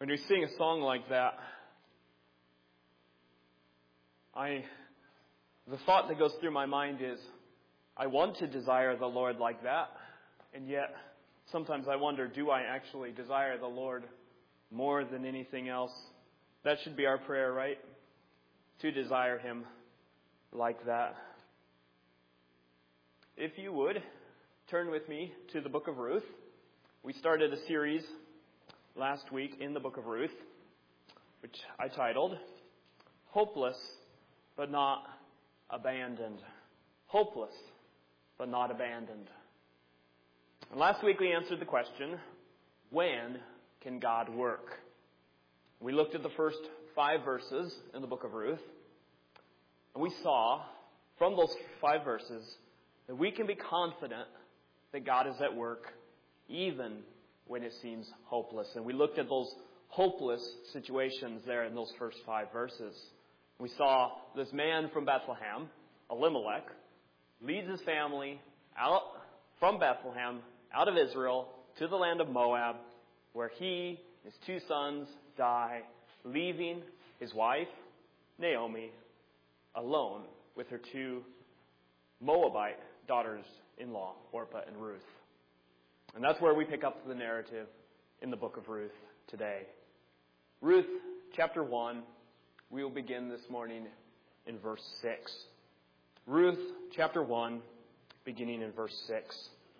When you sing a song like that, the thought that goes through my mind is, I want to desire the Lord like that, and yet sometimes I wonder, do I actually desire the Lord more than anything else? That should be our prayer, right? To desire Him like that. If you would, turn with me to the book of Ruth. We started a series last week in the book of Ruth, which I titled, Hopeless but Not Abandoned. Hopeless but not abandoned. And last week we answered the question, when can God work? We looked at the first 5 verses in the book of Ruth, and we saw from those 5 verses that we can be confident that God is at work even when it seems hopeless. And we looked at those hopeless situations there in those first 5 verses. We saw this man from Bethlehem, Elimelech, leads his family out from Bethlehem, out of Israel, to the land of Moab, where he and his 2 sons die, leaving his wife, Naomi, alone with her 2 Moabite daughters-in-law, Orpah and Ruth. And that's where we pick up the narrative in the book of Ruth today. Ruth chapter 1, we will begin this morning in verse 6. Ruth chapter 1, beginning in verse 6.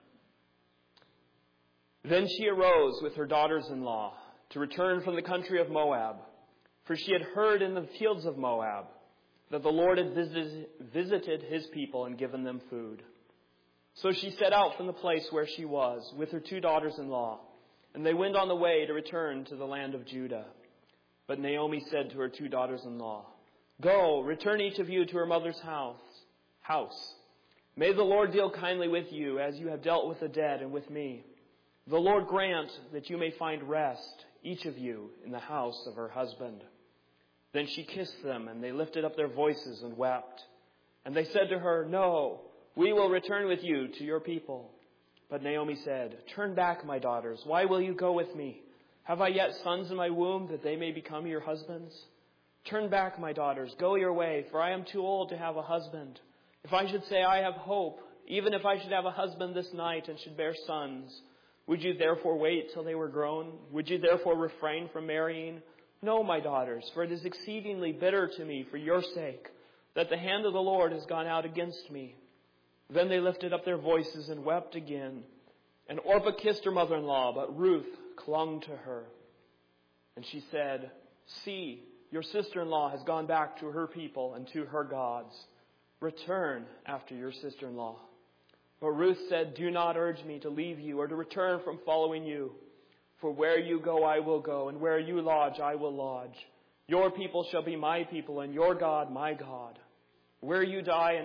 Then she arose with her daughters-in-law to return from the country of Moab, for she had heard in the fields of Moab that the Lord had visited His people and given them food. So she set out from the place where she was with her 2 daughters-in-law, and they went on the way to return to the land of Judah. But Naomi said to her 2 daughters-in-law, Go, return each of you to her mother's house. May the Lord deal kindly with you as you have dealt with the dead and with me. The Lord grant that you may find rest, each of you, in the house of her husband. Then she kissed them, and they lifted up their voices and wept. And they said to her, No, we will return with you to your people. But Naomi said, Turn back, my daughters. Why will you go with me? Have I yet sons in my womb that they may become your husbands? Turn back, my daughters. Go your way, for I am too old to have a husband. If I should say I have hope, even if I should have a husband this night and should bear sons, would you therefore wait till they were grown? Would you therefore refrain from marrying? No, my daughters, for it is exceedingly bitter to me for your sake that the hand of the Lord has gone out against me. Then they lifted up their voices and wept again. And Orpah kissed her mother-in-law, but Ruth clung to her. And she said, See, your sister-in-law has gone back to her people and to her gods. Return after your sister-in-law. But Ruth said, Do not urge me to leave you or to return from following you. For where you go, I will go, and where you lodge, I will lodge. Your people shall be my people, and your God, my God. Where you die,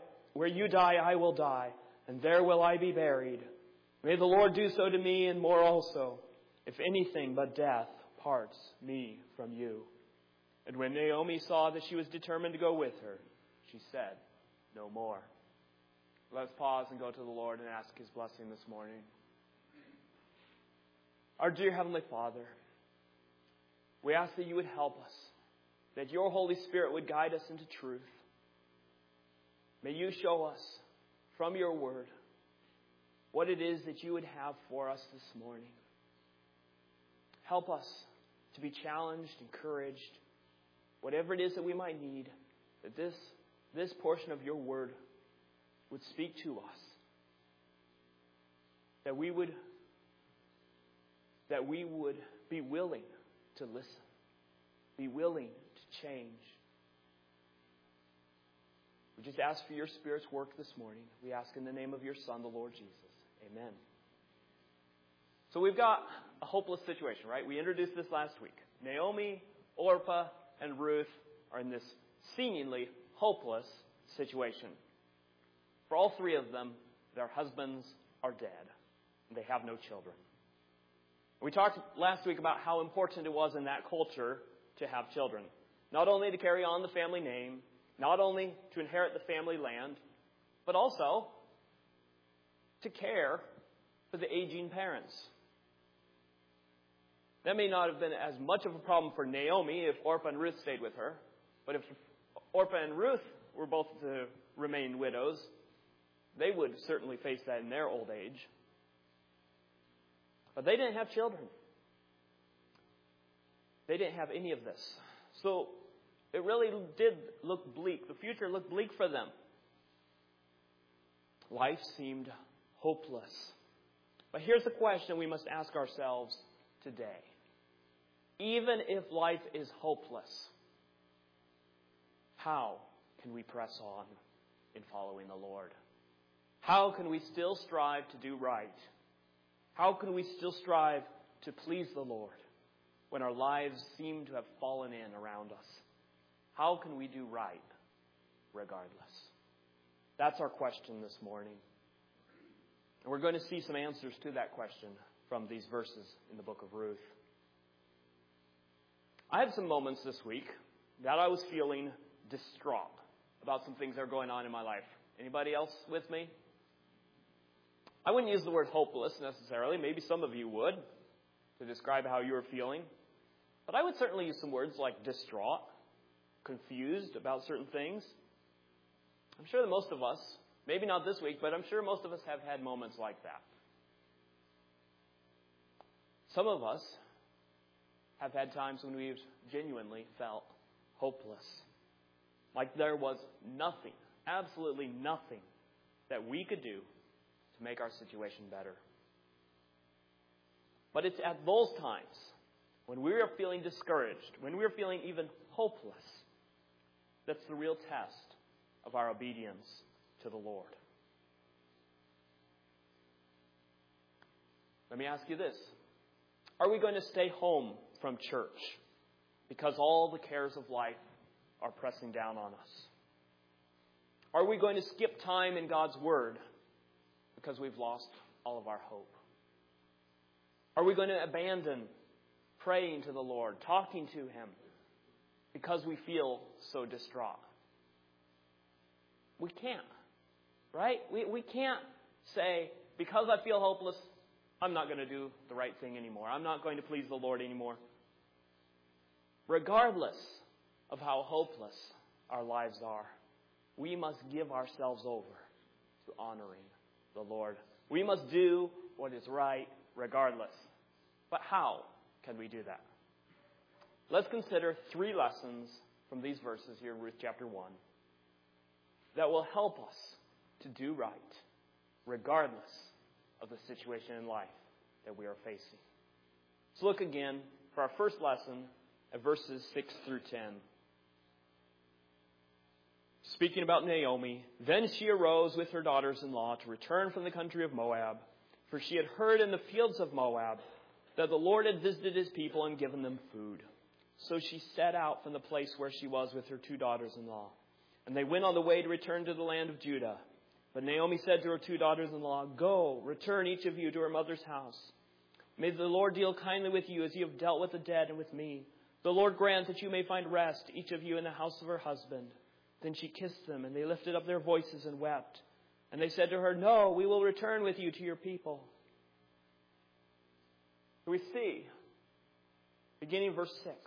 I will die, and there will I be buried. May the Lord do so to me, and more also, if anything but death parts me from you. And when Naomi saw that she was determined to go with her, she said no more. Let's pause and go to the Lord and ask His blessing this morning. Our dear Heavenly Father, we ask that you would help us, that your Holy Spirit would guide us into truth. May you show us from your word what it is that you would have for us this morning. Help us to be challenged, encouraged, whatever it is that we might need, that this portion of your word would speak to us. That we would be willing to listen, be willing to change. We just ask for your Spirit's work this morning. We ask in the name of your Son, the Lord Jesus. Amen. So we've got a hopeless situation, right? We introduced this last week. Naomi, Orpah, and Ruth are in this seemingly hopeless situation. For all 3 of them, their husbands are dead, and they have no children. We talked last week about how important it was in that culture to have children. Not only to carry on the family name, not only to inherit the family land, but also to care for the aging parents. That may not have been as much of a problem for Naomi if Orpah and Ruth stayed with her. But if Orpah and Ruth were both to remain widows, they would certainly face that in their old age. But they didn't have children. They didn't have any of this. So it really did look bleak. The future looked bleak for them. Life seemed hopeless. But here's the question we must ask ourselves today. Even if life is hopeless, how can we press on in following the Lord? How can we still strive to do right? How can we still strive to please the Lord when our lives seem to have fallen in around us? How can we do right regardless? That's our question this morning. And we're going to see some answers to that question from these verses in the book of Ruth. I had some moments this week that I was feeling distraught about some things that are going on in my life. Anybody else with me? I wouldn't use the word hopeless necessarily. Maybe some of you would to describe how you were feeling. But I would certainly use some words like distraught, confused about certain things. I'm sure that most of us, maybe not this week, but I'm sure most of us have had moments like that. Some of us have had times when we've genuinely felt hopeless. Like there was nothing, absolutely nothing that we could do to make our situation better. But it's at those times when we are feeling discouraged, when we are feeling even hopeless, that's the real test of our obedience to the Lord. Let me ask you this. Are we going to stay home from church because all the cares of life are pressing down on us? Are we going to skip time in God's Word because we've lost all of our hope? Are we going to abandon praying to the Lord, talking to Him, because we feel so distraught? We can't, right? We can't say, because I feel hopeless, I'm not going to do the right thing anymore. I'm not going to please the Lord anymore. Regardless of how hopeless our lives are, we must give ourselves over to honoring the Lord. We must do what is right regardless. But how can we do that? Let's consider 3 lessons from these verses here in Ruth chapter 1 that will help us to do right regardless of the situation in life that we are facing. Let's look again for our first lesson at verses 6 through 10. Speaking about Naomi, then she arose with her daughters-in-law to return from the country of Moab, for she had heard in the fields of Moab that the Lord had visited His people and given them food. So she set out from the place where she was with her 2 daughters-in-law. And they went on the way to return to the land of Judah. But Naomi said to her 2 daughters-in-law, "Go, return each of you to her mother's house. May the Lord deal kindly with you as you have dealt with the dead and with me. The Lord grant that you may find rest, each of you in the house of her husband." Then she kissed them, and they lifted up their voices and wept. And they said to her, "No, we will return with you to your people." We see, beginning in verse 6,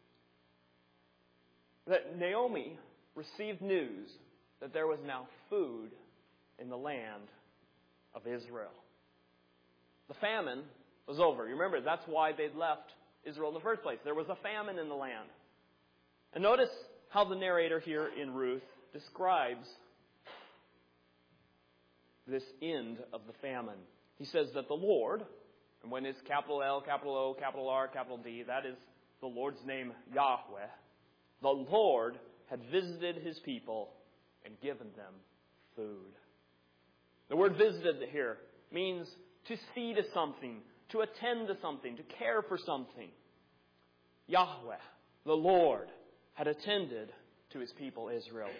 that Naomi received news that there was now food in the land of Israel. The famine was over. You remember, that's why they'd left Israel in the first place. There was a famine in the land. And notice how the narrator here in Ruth describes this end of the famine. He says that the Lord, and when it's capital L, capital O, capital R, capital D, that is the Lord's name, Yahweh. The Lord had visited His people and given them food. The word visited here means to see to something, to attend to something, to care for something. Yahweh, the Lord, had attended to His people Israel.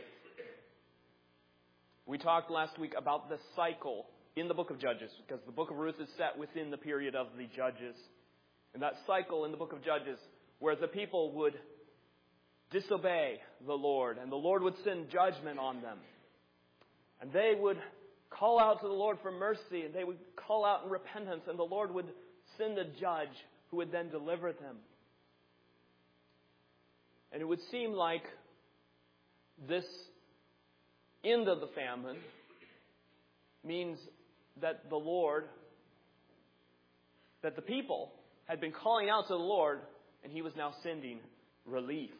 We talked last week about the cycle in the book of Judges, because the book of Ruth is set within the period of the Judges. And that cycle in the book of Judges where the people would disobey the Lord, and the Lord would send judgment on them. And they would call out to the Lord for mercy, and they would call out in repentance, and the Lord would send a judge who would then deliver them. And it would seem like this end of the famine means that the people had been calling out to the Lord, and He was now sending relief.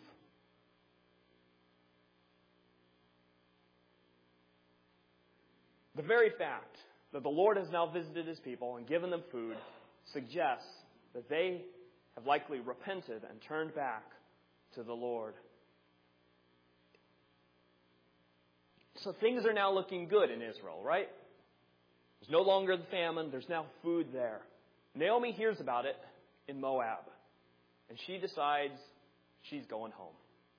The very fact that the Lord has now visited His people and given them food suggests that they have likely repented and turned back to the Lord. So things are now looking good in Israel, right? There's no longer the famine. There's now food there. Naomi hears about it in Moab, and she decides she's going home.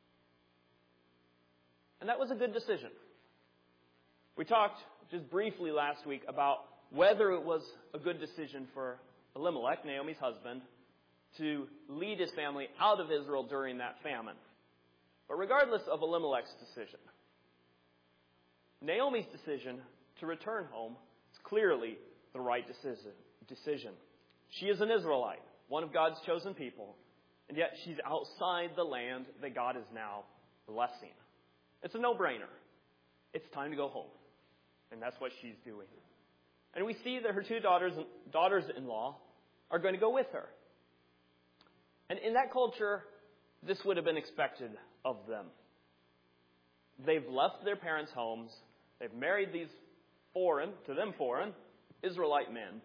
And that was a good decision. We talked just briefly last week about whether it was a good decision for Elimelech, Naomi's husband, to lead his family out of Israel during that famine. But regardless of Elimelech's decision, Naomi's decision to return home is clearly the right decision. She is an Israelite, one of God's chosen people, and yet she's outside the land that God is now blessing. It's a no-brainer. It's time to go home. And that's what she's doing. And we see that her two daughters-in-law are going to go with her. And in that culture, this would have been expected of them. They've left their parents' homes. They've married these foreign Israelite men,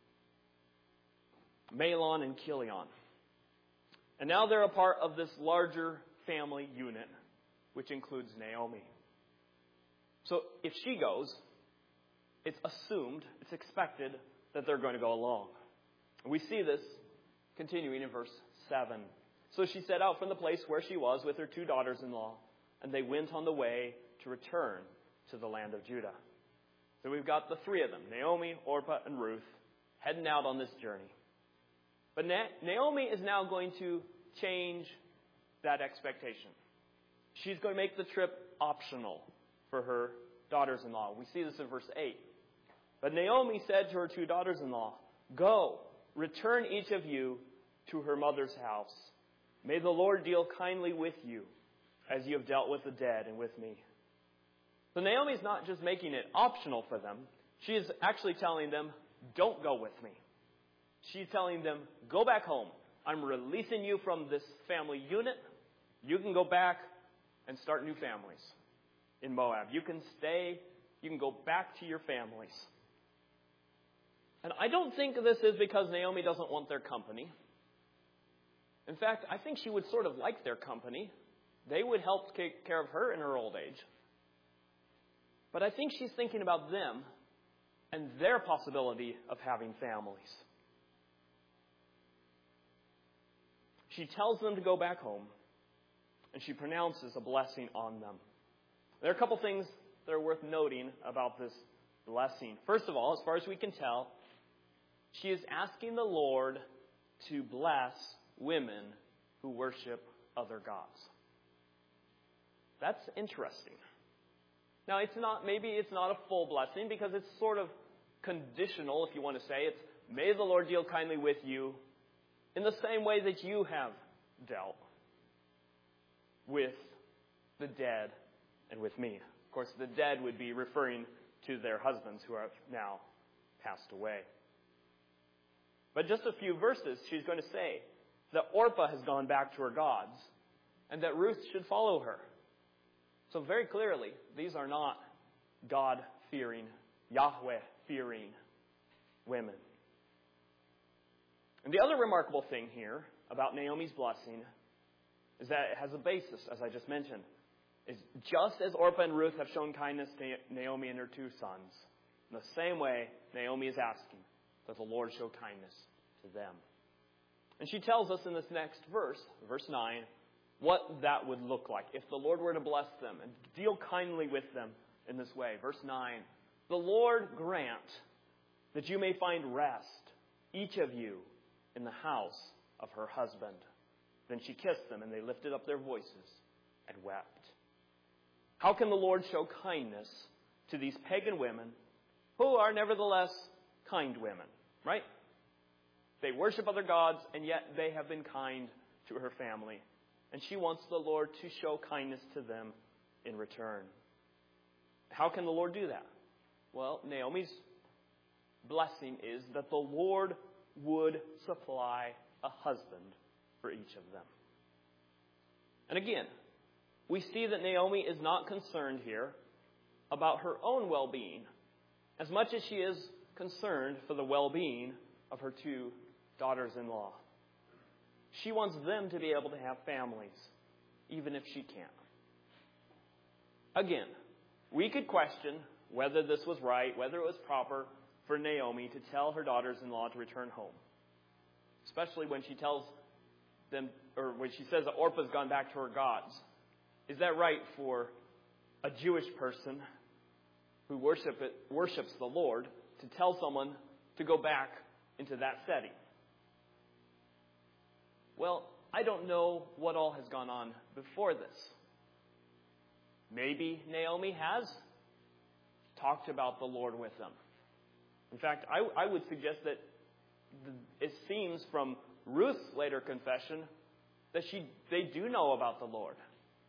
Mahlon and Chilion. And now they're a part of this larger family unit, which includes Naomi. So if she goes, it's assumed, it's expected that they're going to go along. And we see this continuing in verse 7. So she set out from the place where she was with her two daughters-in-law, and they went on the way to return to the land of Judah. So we've got the three of them, Naomi, Orpah, and Ruth, heading out on this journey. But Naomi is now going to change that expectation. She's going to make the trip optional for her daughters-in-law. We see this in verse 8. But Naomi said to her two daughters-in-law, "Go, return each of you to her mother's house. May the Lord deal kindly with you, as you have dealt with the dead and with me." So Naomi's not just making it optional for them. She is actually telling them, don't go with me. She's telling them, go back home. I'm releasing you from this family unit. You can go back and start new families in Moab. You can stay. You can go back to your families. And I don't think this is because Naomi doesn't want their company. In fact, I think she would sort of like their company. They would help take care of her in her old age. But I think she's thinking about them and their possibility of having families. She tells them to go back home, and she pronounces a blessing on them. There are a couple things that are worth noting about this blessing. First of all, as far as we can tell, she is asking the Lord to bless women who worship other gods. That's interesting. Now, maybe it's not a full blessing because it's sort of conditional, if you want to say. It's, may the Lord deal kindly with you in the same way that you have dealt with the dead and with me. Of course, the dead would be referring to their husbands who have now passed away. But just a few verses, she's going to say that Orpah has gone back to her gods and that Ruth should follow her. So very clearly, these are not God-fearing, Yahweh-fearing women. And the other remarkable thing here about Naomi's blessing is that it has a basis, as I just mentioned. Is just as Orpah and Ruth have shown kindness to Naomi and her two sons, in the same way, Naomi is asking that the Lord show kindness to them. And she tells us in this next verse, verse 9, what that would look like if the Lord were to bless them and deal kindly with them in this way. Verse 9, the Lord grant that you may find rest, each of you, in the house of her husband. Then she kissed them, and they lifted up their voices and wept. How can the Lord show kindness to these pagan women who are nevertheless kind women, right? They worship other gods, and yet they have been kind to her family. And she wants the Lord to show kindness to them in return. How can the Lord do that? Well, Naomi's blessing is that the Lord would supply a husband for each of them. And again, we see that Naomi is not concerned here about her own well-being as much as she is concerned for the well-being of her two daughters-in-law. She wants them to be able to have families, even if she can't. Again, we could question whether this was right, whether it was proper for Naomi to tell her daughters-in-law to return home. Especially when she tells them, or when she says that Orpah's gone back to her gods. Is that right for a Jewish person who worships the Lord to tell someone to go back into that setting? Well, I don't know what all has gone on before this. Maybe Naomi has talked about the Lord with them. In fact, I would suggest that it seems from Ruth's later confession that they do know about the Lord.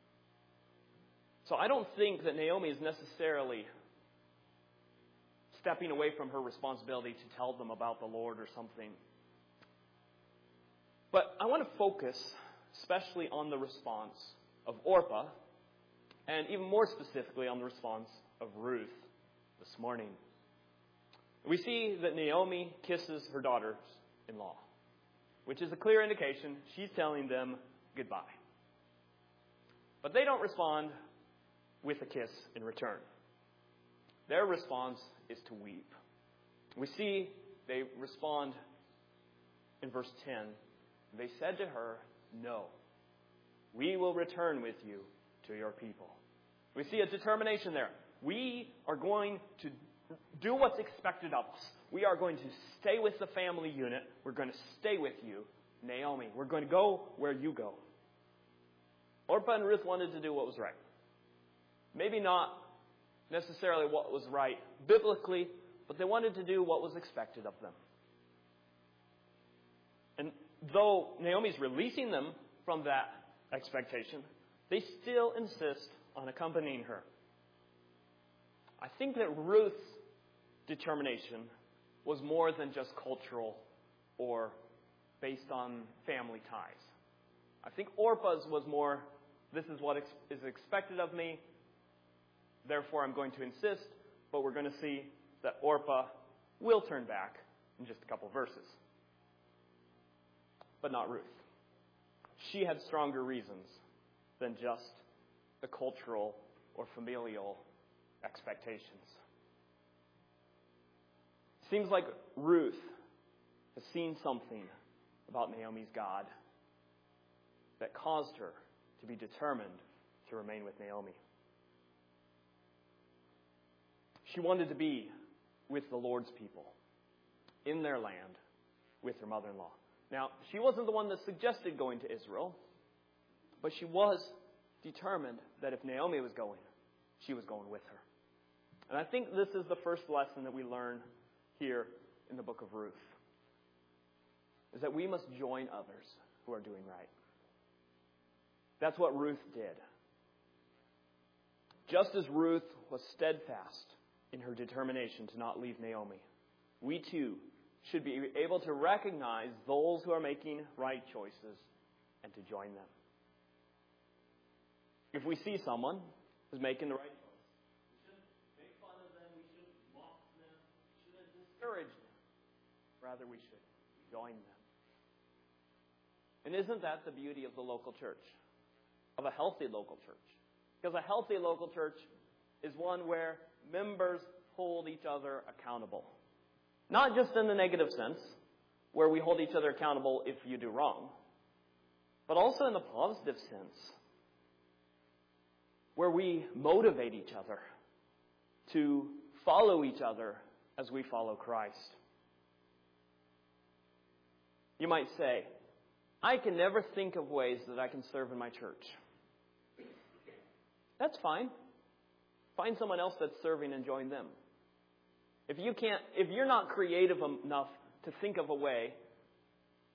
So I don't think that Naomi is necessarily stepping away from her responsibility to tell them about the Lord or something. But I want to focus especially on the response of Orpah, and even more specifically on the response of Ruth this morning. We see that Naomi kisses her daughters-in-law, which is a clear indication she's telling them goodbye. But they don't respond with a kiss in return. Their response is to weep. We see they respond in verse 10. They said to her, "No, we will return with you to your people." We see a determination there. We are going to do what's expected of us. We are going to stay with the family unit. We're going to stay with you, Naomi. We're going to go where you go. Orpah and Ruth wanted to do what was right. Maybe not necessarily what was right biblically, but they wanted to do what was expected of them. And though Naomi's releasing them from that expectation, they still insist on accompanying her. I think that Ruth's determination was more than just cultural or based on family ties. I think Orpah's was more, this is what is expected of me, therefore I'm going to insist, but we're going to see that Orpah will turn back in just a couple verses. But not Ruth. She had stronger reasons than just the cultural or familial expectations. Seems like Ruth has seen something about Naomi's God that caused her to be determined to remain with Naomi. She wanted to be with the Lord's people in their land with her mother-in-law. Now, she wasn't the one that suggested going to Israel, but she was determined that if Naomi was going, she was going with her. And I think this is the first lesson that we learn here in the book of Ruth, is that we must join others who are doing right. That's what Ruth did. Just as Ruth was steadfast in her determination to not leave Naomi, we too should be able to recognize those who are making right choices and to join them. If we see someone who's making the right choice, we shouldn't make fun of them, we shouldn't mock them, we shouldn't discourage them. Rather, we should join them. And isn't that the beauty of the local church? Of a healthy local church? Because a healthy local church is one where members hold each other accountable. Not just in the negative sense, where we hold each other accountable if you do wrong, but also in the positive sense, where we motivate each other to follow each other as we follow Christ. You might say, I can never think of ways that I can serve in my church. That's fine. Find someone else that's serving and join them. If you're not creative enough to think of a way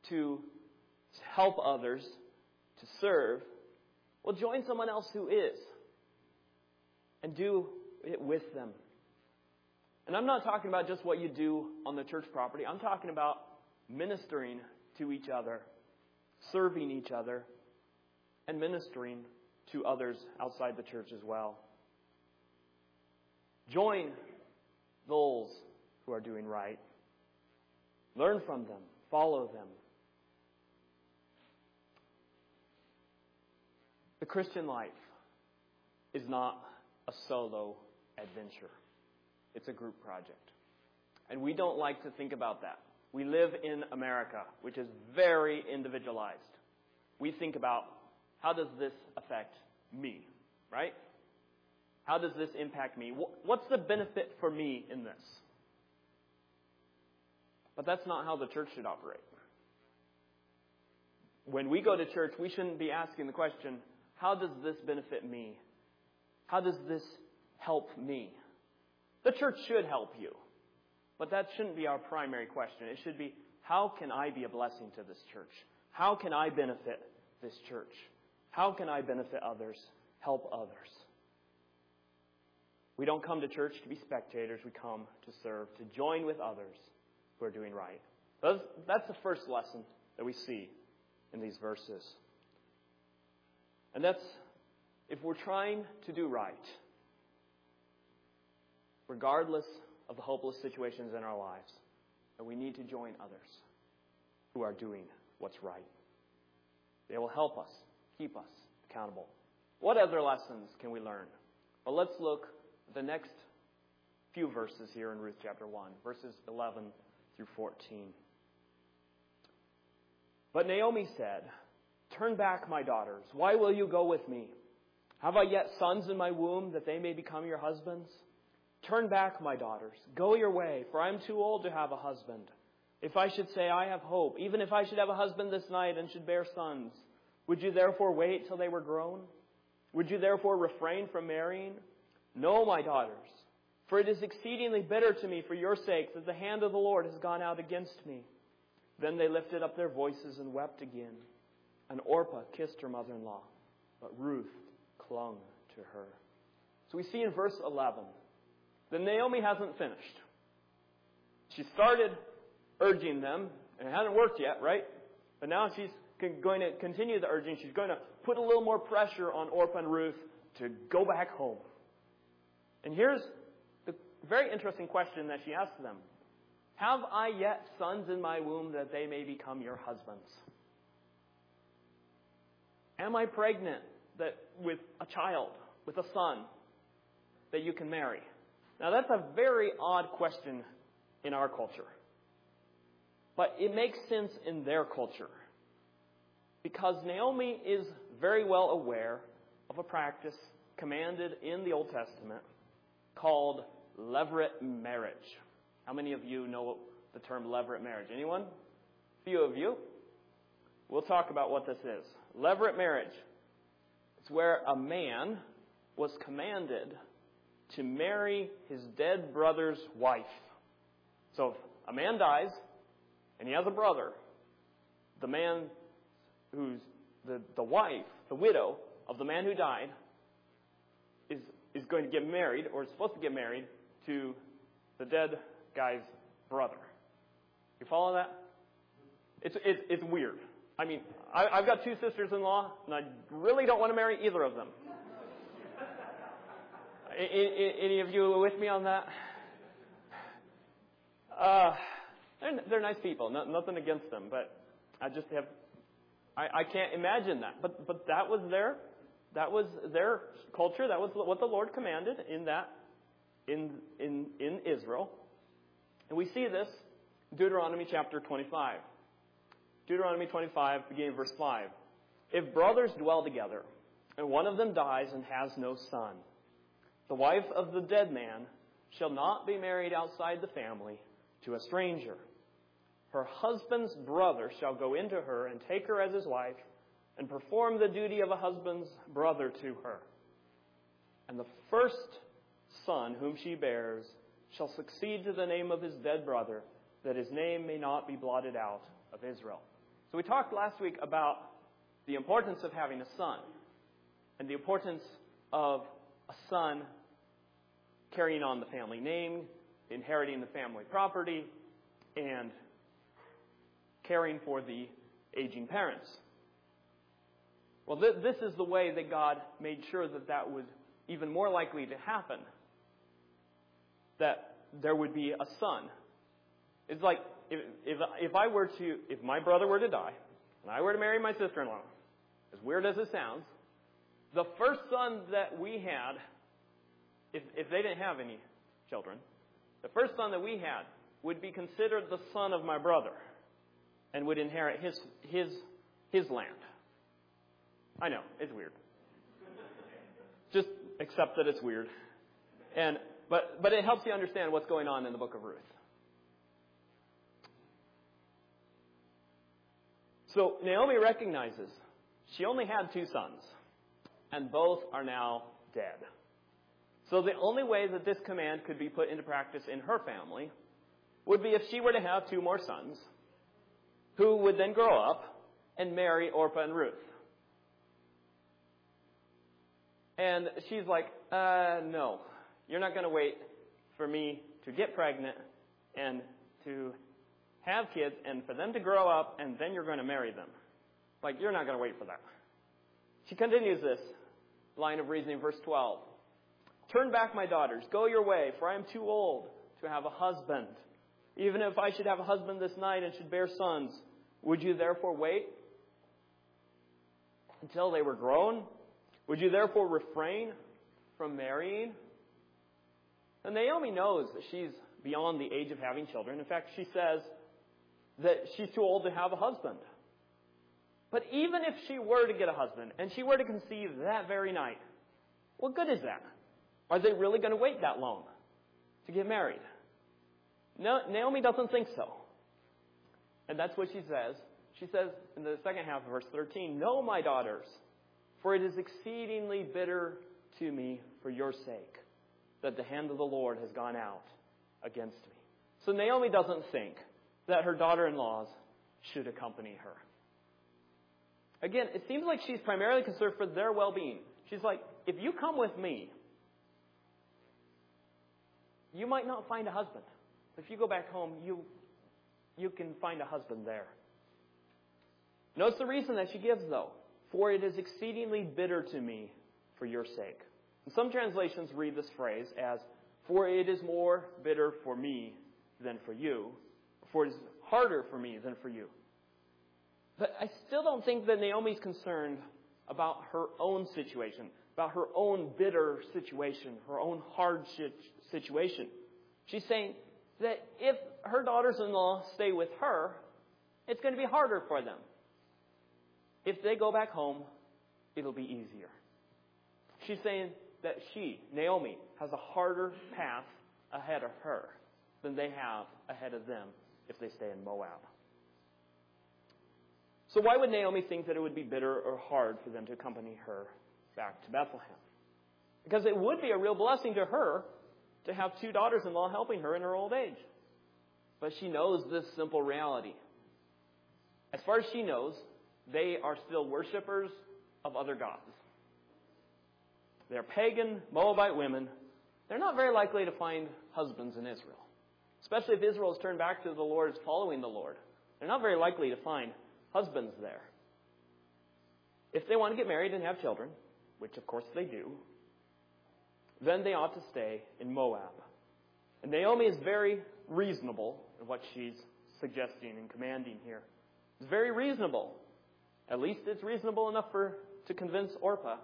to help others, to serve, well, join someone else who is. And do it with them. And I'm not talking about just what you do on the church property. I'm talking about ministering to each other, serving each other, and ministering to others outside the church as well. Join those who are doing right. Learn from them. Follow them. The Christian life is not a solo adventure. It's a group project. And we don't like to think about that. We live in America, which is very individualized. We think about, how does this affect me, right? How does this impact me? What's the benefit for me in this? But that's not how the church should operate. When we go to church, we shouldn't be asking the question, how does this benefit me? How does this help me? The church should help you. But that shouldn't be our primary question. It should be, how can I be a blessing to this church? How can I benefit this church? How can I benefit others? Help others? We don't come to church to be spectators. We come to serve, to join with others who are doing right. That's the first lesson that we see in these verses. And that's, if we're trying to do right, regardless of the hopeless situations in our lives, that we need to join others who are doing what's right. They will help us, keep us accountable. What other lessons can we learn? Well, let's look at the next few verses here in Ruth chapter 1, verses 11 through 14. But Naomi said, "Turn back, my daughters. Why will you go with me? Have I yet sons in my womb that they may become your husbands? Turn back, my daughters. Go your way, for I am too old to have a husband. If I should say I have hope, even if I should have a husband this night and should bear sons, would you therefore wait till they were grown? Would you therefore refrain from marrying? No, my daughters, for it is exceedingly bitter to me for your sakes that the hand of the Lord has gone out against me." Then they lifted up their voices and wept again. And Orpah kissed her mother-in-law, but Ruth clung to her. So we see in verse 11 that Naomi hasn't finished. She started urging them, and it hasn't worked yet, right? But now she's going to continue the urging. She's going to put a little more pressure on Orpah and Ruth to go back home. And here's the very interesting question that she asks them. Have I yet sons in my womb that they may become your husbands? Am I pregnant with a child, with a son, that you can marry? Now that's a very odd question in our culture. But it makes sense in their culture. Because Naomi is very well aware of a practice commanded in the Old Testament called levirate marriage. How many of you know the term levirate marriage? Anyone? A few of you. We'll talk about what this is. Levirate marriage. It's where a man was commanded to marry his dead brother's wife. So if a man dies and he has a brother, the man who's the wife, the widow of the man who died, is going to get married, or is supposed to get married, to the dead guy's brother. You follow that? It's weird. I mean, I've got two sisters-in-law, and I really don't want to marry either of them. Any of you with me on that? They're nice people. Nothing against them, but I just have. I can't imagine that. But that was their culture. That was what the Lord commanded in Israel. And we see this in Deuteronomy chapter 25. Deuteronomy 25, beginning of verse 5. If brothers dwell together, and one of them dies and has no son, the wife of the dead man shall not be married outside the family to a stranger. Her husband's brother shall go into her and take her as his wife and perform the duty of a husband's brother to her. And the first son whom she bears shall succeed to the name of his dead brother, that his name may not be blotted out of Israel. So we talked last week about the importance of having a son and the importance of a son carrying on the family name, inheriting the family property, and caring for the aging parents. Well, this is the way that God made sure that that was even more likely to happen, that there would be a son. It's like if my brother were to die, and I were to marry my sister-in-law, as weird as it sounds, the first son that we had, if they didn't have any children, the first son that we had would be considered the son of my brother and would inherit his land. I know, it's weird. Just accept that it's weird. But it helps you understand what's going on in the book of Ruth. So Naomi recognizes she only had 2 sons, and both are now dead. So the only way that this command could be put into practice in her family would be if she were to have 2 more sons, who would then grow up and marry Orpah and Ruth. And she's like, no, you're not going to wait for me to get pregnant and to have kids and for them to grow up and then you're going to marry them. Like, you're not going to wait for that. She continues this line of reasoning, verse 12. Turn back, my daughters, go your way, for I am too old to have a husband. Even if I should have a husband this night and should bear sons, would you therefore wait until they were grown? Would you therefore refrain from marrying? And Naomi knows that she's beyond the age of having children. In fact, she says that she's too old to have a husband. But even if she were to get a husband and she were to conceive that very night, what good is that? Are they really going to wait that long to get married? No, Naomi doesn't think so. And that's what she says. She says in the second half of verse 13, no, my daughters, for it is exceedingly bitter to me for your sake that the hand of the Lord has gone out against me. So Naomi doesn't think that her daughter-in-laws should accompany her. Again, it seems like she's primarily concerned for their well-being. She's like, if you come with me, you might not find a husband. If you go back home, you can find a husband there. Notice the reason that she gives, though. For it is exceedingly bitter to me for your sake. And some translations read this phrase as, for it is more bitter for me than for you. For it is harder for me than for you. But I still don't think that Naomi's concerned about her own situation, about her own bitter situation, her own hard situation. She's saying that if her daughters-in-law stay with her, it's going to be harder for them. If they go back home, it'll be easier. She's saying that she, Naomi, has a harder path ahead of her than they have ahead of them if they stay in Moab. So why would Naomi think that it would be bitter or hard for them to accompany her back to Bethlehem? Because it would be a real blessing to her to have 2 daughters-in-law helping her in her old age. But she knows this simple reality. As far as she knows, they are still worshipers of other gods. They're pagan Moabite women. They're not very likely to find husbands in Israel. Especially if Israel is turned back to the Lord, is following the Lord. They're not very likely to find husbands there. If they want to get married and have children, which of course they do, then they ought to stay in Moab. And Naomi is very reasonable in what she's suggesting and commanding here. It's very reasonable. At least it's reasonable enough to convince Orpah.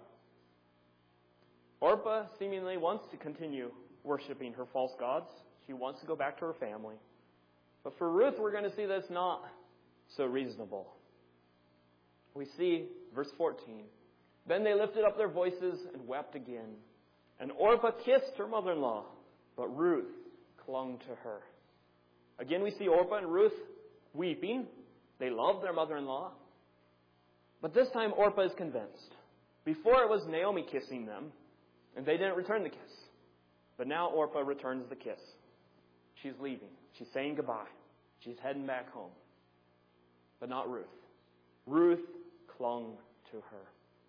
Orpah seemingly wants to continue worshiping her false gods. She wants to go back to her family. But for Ruth, we're going to see that's not so reasonable. We see verse 14. Then they lifted up their voices and wept again. And Orpah kissed her mother-in-law, but Ruth clung to her. Again, we see Orpah and Ruth weeping. They love their mother-in-law. But this time Orpah is convinced. Before it was Naomi kissing them, and they didn't return the kiss. But now Orpah returns the kiss. She's leaving. She's saying goodbye. She's heading back home. But not Ruth. Ruth clung to her.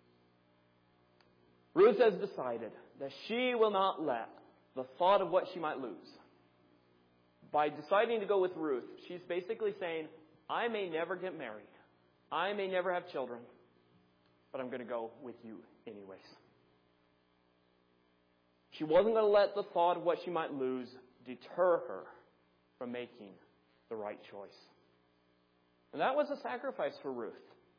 Ruth has decided that she will not let the thought of what she might lose. By deciding to go with Ruth, she's basically saying, I may never get married. I may never have children, but I'm going to go with you anyways. She wasn't going to let the thought of what she might lose deter her from making the right choice. And that was a sacrifice for Ruth.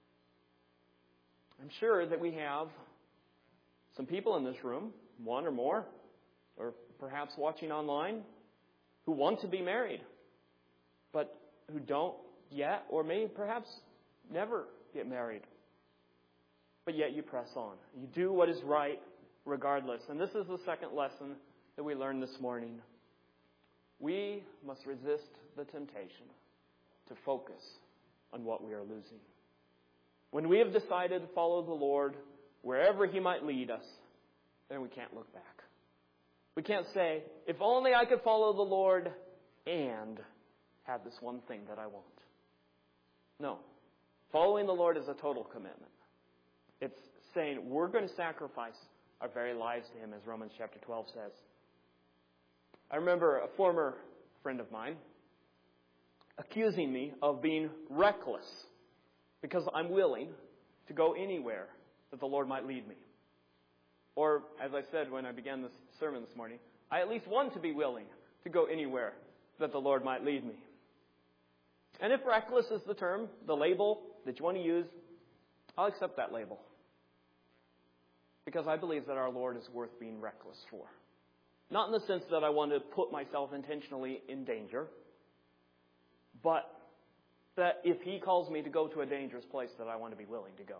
I'm sure that we have some people in this room, one or more, or perhaps watching online, who want to be married, but who don't yet, or may perhaps never get married. But yet you press on. You do what is right regardless. And this is the second lesson that we learned this morning. We must resist the temptation to focus on what we are losing. When we have decided to follow the Lord wherever He might lead us, then we can't look back. We can't say, if only I could follow the Lord and have this one thing that I want. No. Following the Lord is a total commitment. It's saying we're going to sacrifice our very lives to Him, as Romans chapter 12 says. I remember a former friend of mine accusing me of being reckless because I'm willing to go anywhere that the Lord might lead me. Or, as I said when I began this sermon this morning, I at least want to be willing to go anywhere that the Lord might lead me. And if reckless is the term, the label that you want to use, I'll accept that label. Because I believe that our Lord is worth being reckless for. Not in the sense that I want to put myself intentionally in danger, but that if He calls me to go to a dangerous place, that I want to be willing to go.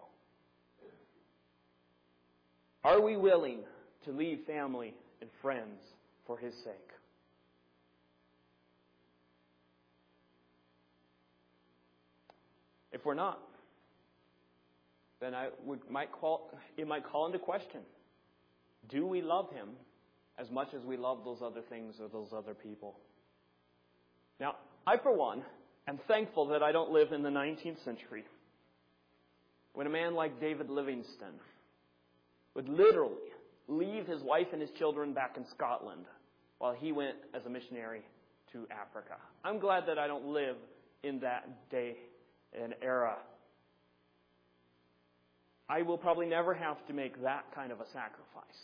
Are we willing to leave family and friends for His sake? If we're not, then it might call into question, do we love Him as much as we love those other things or those other people? Now, I, for one, am thankful that I don't live in the 19th century, when a man like David Livingstone would literally leave his wife and his children back in Scotland while he went as a missionary to Africa. I'm glad that I don't live in that day and era. I will probably never have to make that kind of a sacrifice.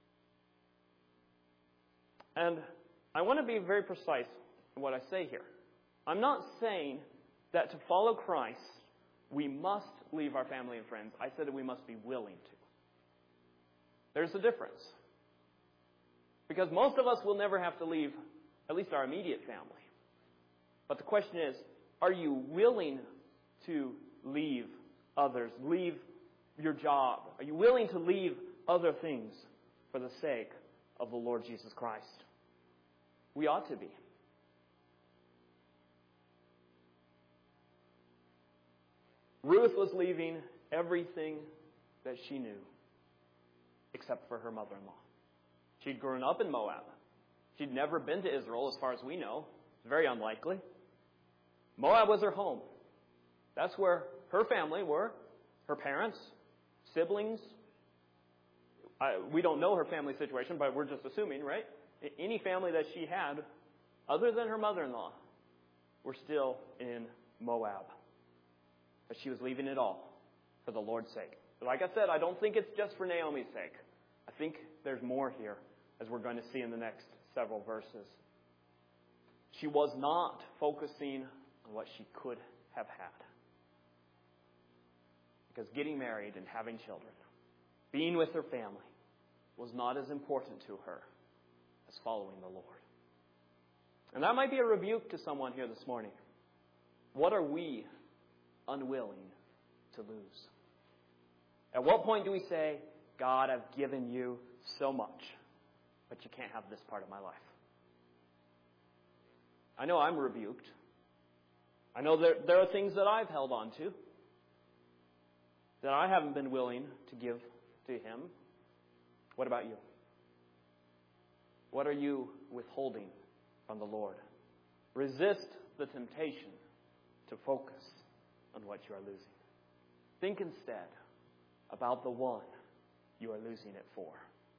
And I want to be very precise in what I say here. I'm not saying that to follow Christ, we must leave our family and friends. I said that we must be willing to. There's a difference. Because most of us will never have to leave at least our immediate family. But the question is, are you willing to leave others, leave your job? Are you willing to leave other things for the sake of the Lord Jesus Christ? We ought to be. Ruth was leaving everything that she knew, except for her mother-in-law. She'd grown up in Moab. She'd never been to Israel, as far as we know. It's very unlikely. Moab was her home. That's where her family were, her parents, siblings. We don't know her family situation, but we're just assuming, right? Any family that she had, other than her mother-in-law, were still in Moab. But she was leaving it all for the Lord's sake. But like I said, I don't think it's just for Naomi's sake. I think there's more here, as we're going to see in the next several verses. She was not focusing on what she could have had. Because getting married and having children, being with her family, was not as important to her as following the Lord. And that might be a rebuke to someone here this morning. What are we unwilling to lose? At what point do we say, God, I've given you so much, but you can't have this part of my life? I know I'm rebuked. I know there are things that I've held on to that I haven't been willing to give to Him. What about you? What are you withholding from the Lord? Resist the temptation to focus on what you are losing. Think instead about the one you are losing it for.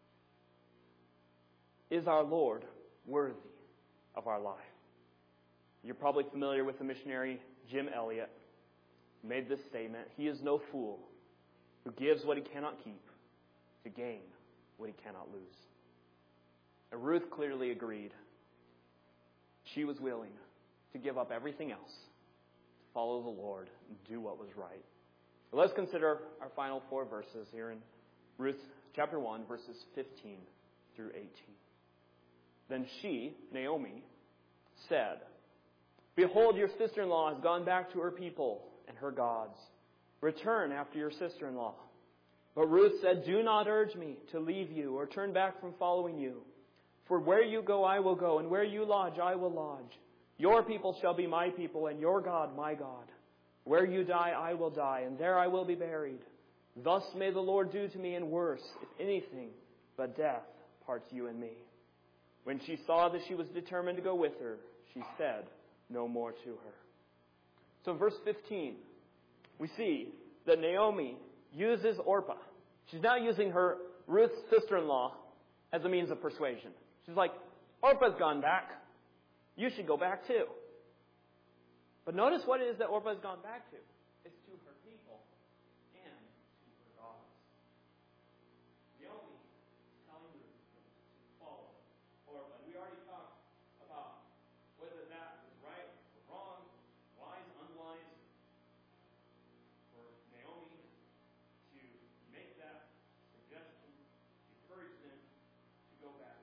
Is our Lord worthy of our life? You're probably familiar with the missionary Jim Elliot, who made this statement: "He is no fool who gives what he cannot keep to gain what he cannot lose." And Ruth clearly agreed. She was willing to give up everything else to follow the Lord and do what was right. So let's consider our final 4 verses here in Ruth chapter 1, verses 15 through 18. Then she, Naomi, said, "Behold, your sister-in-law has gone back to her people and her gods. Return after your sister-in-law." But Ruth said, "Do not urge me to leave you or turn back from following you. For where you go, I will go, and where you lodge, I will lodge. Your people shall be my people, and your God, my God. Where you die, I will die, and there I will be buried. Thus may the Lord do to me, and worse, if anything but death parts you and me." When she saw that she was determined to go with her, she said no more to her. So in verse 15, we see that Naomi uses Orpah. She's not using her Ruth's sister-in-law as a means of persuasion. She's like, "Orpah's gone back. You should go back too." But notice what it is that Orpah's gone back to. It's to her people and to her gods. Naomi is telling Ruth to follow Orpah. We already talked about whether that was right or wrong, wise, unwise, for Naomi to make that suggestion, encourage them to go back.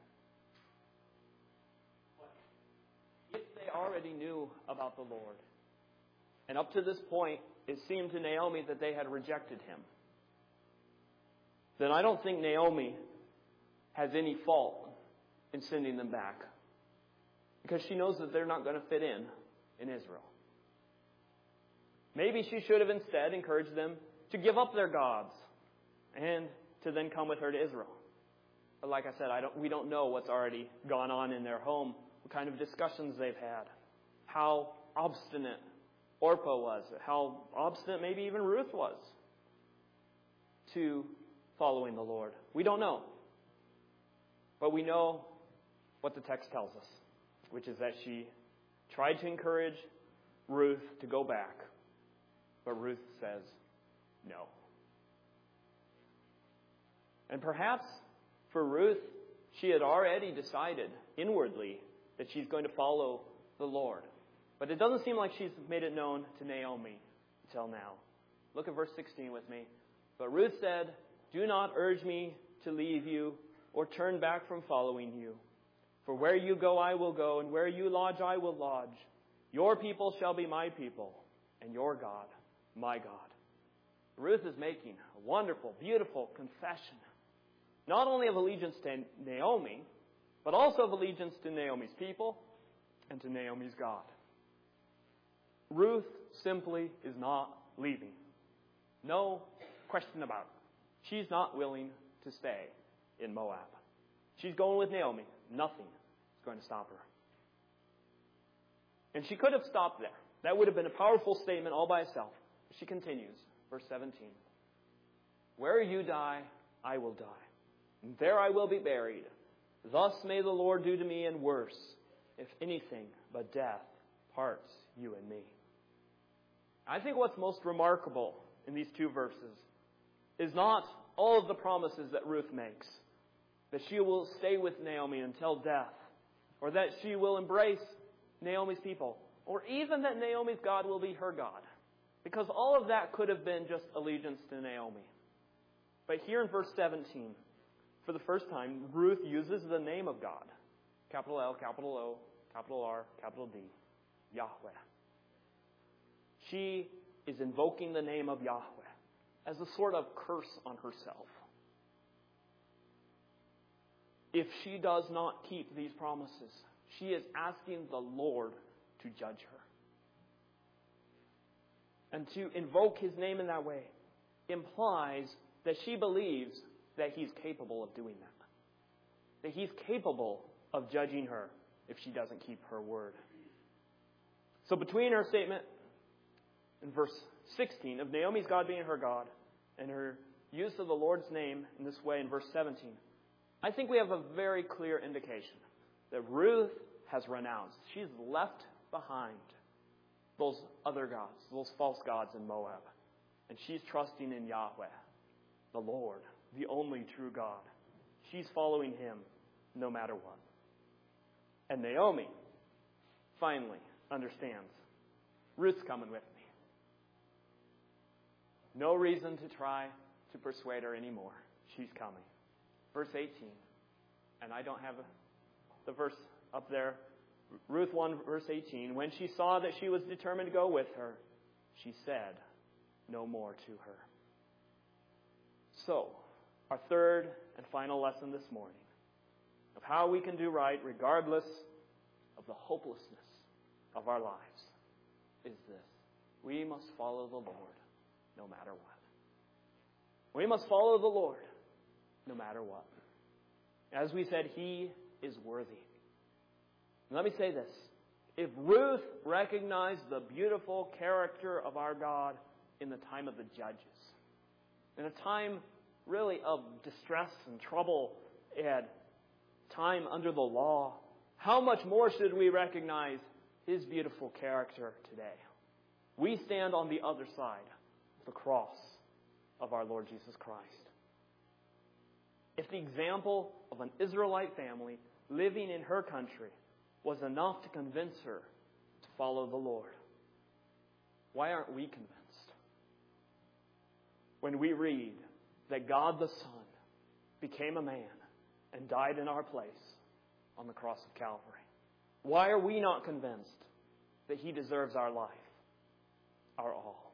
But if they already knew about the Lord, and up to this point, it seemed to Naomi that they had rejected him, then I don't think Naomi has any fault in sending them back, because she knows that they're not going to fit in Israel. Maybe she should have instead encouraged them to give up their gods and to then come with her to Israel. But like I said, we don't know what's already gone on in their home, what kind of discussions they've had, how obstinate Orpah was, how obstinate maybe even Ruth was to following the Lord. We don't know. But we know what the text tells us, which is that she tried to encourage Ruth to go back, but Ruth says no. And perhaps for Ruth, she had already decided inwardly that she's going to follow the Lord. But it doesn't seem like she's made it known to Naomi until now. Look at verse 16 with me. But Ruth said, "Do not urge me to leave you or turn back from following you. For where you go, I will go, and where you lodge, I will lodge. Your people shall be my people, and your God, my God." Ruth is making a wonderful, beautiful confession, not only of allegiance to Naomi, but also of allegiance to Naomi's people and to Naomi's God. Ruth simply is not leaving. No question about it. She's not willing to stay in Moab. She's going with Naomi. Nothing is going to stop her. And she could have stopped there. That would have been a powerful statement all by itself. She continues, verse 17. "Where you die, I will die, and there I will be buried. Thus may the Lord do to me, and worse, if anything but death parts you and me." I think what's most remarkable in these 2 verses is not all of the promises that Ruth makes, that she will stay with Naomi until death, or that she will embrace Naomi's people, or even that Naomi's God will be her God, because all of that could have been just allegiance to Naomi. But here in verse 17, for the first time, Ruth uses the name of God, capital L, capital O, capital R, capital D, Yahweh. She is invoking the name of Yahweh as a sort of curse on herself. If she does not keep these promises, she is asking the Lord to judge her. And to invoke his name in that way implies that she believes that he's capable of doing that. That he's capable of judging her if she doesn't keep her word. So between her statement in verse 16 of Naomi's God being her God and her use of the Lord's name in this way in verse 17, I think we have a very clear indication that Ruth has renounced. She's left behind those other gods, those false gods in Moab. And she's trusting in Yahweh, the Lord, the only true God. She's following Him no matter what. And Naomi finally understands, Ruth's coming with me. No reason to try to persuade her anymore. She's coming. Verse 18. And I don't have the verse up there. Ruth 1, verse 18. When she saw that she was determined to go with her, she said no more to her. So, our third and final lesson this morning of how we can do right regardless of the hopelessness of our lives is this. We must follow the Lord no matter what. We must follow the Lord no matter what. As we said, He is worthy. And let me say this. If Ruth recognized the beautiful character of our God in the time of the judges, in a time really of distress and trouble and time under the law, how much more should we recognize His beautiful character today? We stand on the other side of the cross of our Lord Jesus Christ. If the example of an Israelite family living in her country was enough to convince her to follow the Lord, why aren't we convinced? When we read that God the Son became a man and died in our place on the cross of Calvary, why are we not convinced that He deserves our life, our all?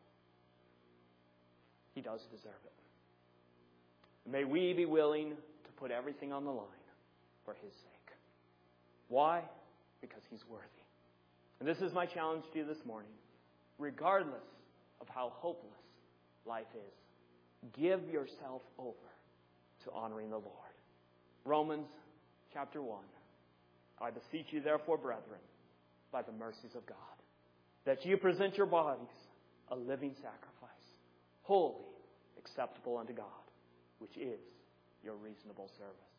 He does deserve it. May we be willing to put everything on the line for His sake. Why? Because He's worthy. And this is my challenge to you this morning. Regardless of how hopeless life is, give yourself over to honoring the Lord. Romans chapter 1. I beseech you therefore, brethren, by the mercies of God, that you present your bodies a living sacrifice, holy, acceptable unto God, which is your reasonable service.